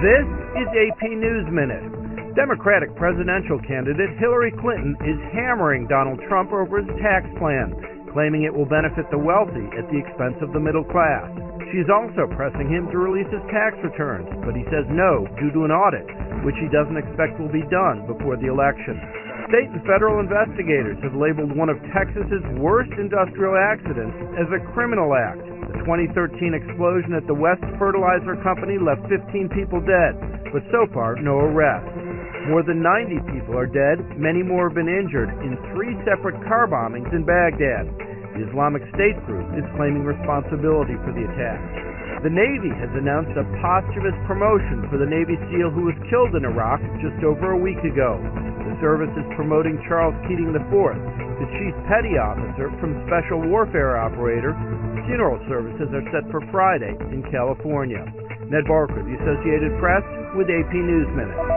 This is AP News Minute. Democratic presidential candidate Hillary Clinton is hammering Donald Trump over his tax plan, claiming it will benefit the wealthy at the expense of the middle class. She's also pressing him to release his tax returns, but he says no due to an audit, which he doesn't expect will be done before the election. State and federal investigators have labeled one of Texas's worst industrial accidents as a criminal act. The 2013 explosion at the West Fertilizer Company left 15 people dead, but so far no arrests. More than 90 people are dead, many more have been injured in 3 separate car bombings in Baghdad. The Islamic State group is claiming responsibility for the attack. The Navy has announced a posthumous promotion for the Navy SEAL who was killed in Iraq just over a week ago. The service is promoting Charles Keating IV to Chief Petty Officer from Special Warfare Operator. Funeral services are set for Friday in California. Ned Barker, The Associated Press, with AP News Minute.